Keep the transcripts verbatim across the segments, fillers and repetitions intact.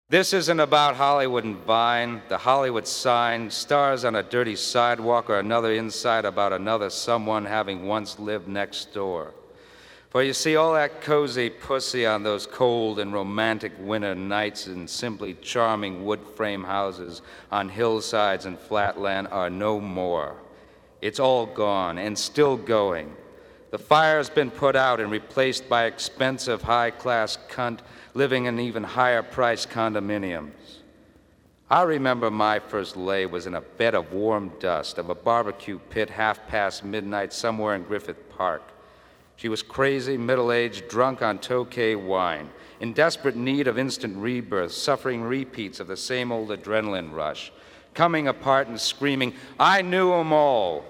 This isn't about Hollywood and Vine, the Hollywood sign, stars on a dirty sidewalk, or another insight about another someone having once lived next door. For you see, all that cozy pussy on those cold and romantic winter nights in simply charming wood frame houses on hillsides and flatland are no more. It's all gone and still going. The fire's been put out and replaced by expensive high-class cunt living in even higher-priced condominiums. I remember my first lay was in a bed of warm dust of a barbecue pit half past midnight somewhere in Griffith Park. She was crazy, middle-aged, drunk on Tokay wine, in desperate need of instant rebirth, suffering repeats of the same old adrenaline rush, coming apart and screaming, "I knew 'em all!"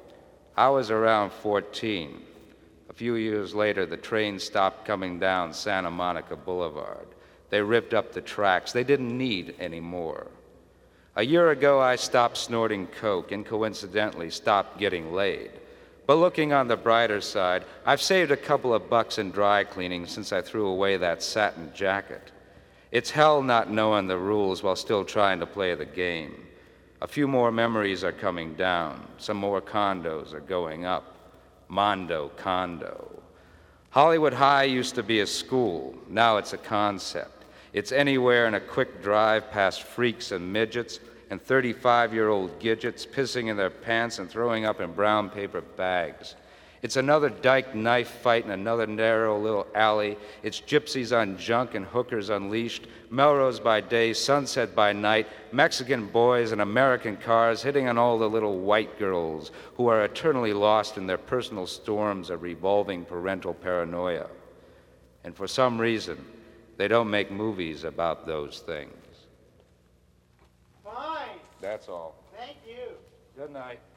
I was around fourteen. A few years later, the train stopped coming down Santa Monica Boulevard. They ripped up the tracks. They didn't need any more. A year ago, I stopped snorting coke and coincidentally stopped getting laid. But looking on the brighter side, I've saved a couple of bucks in dry cleaning since I threw away that satin jacket. It's hell not knowing the rules while still trying to play the game. A few more memories are coming down. Some more condos are going up. Mondo condo. Hollywood High used to be a school. Now it's a concept. It's anywhere in a quick drive past freaks and midgets and thirty-five-year-old gidgets pissing in their pants and throwing up in brown paper bags. It's another dyke knife fight in another narrow little alley. It's gypsies on junk and hookers unleashed, Melrose by day, Sunset by night, Mexican boys and American cars hitting on all the little white girls who are eternally lost in their personal storms of revolving parental paranoia. And for some reason, they don't make movies about those things. Fine. That's all. Thank you. Good night.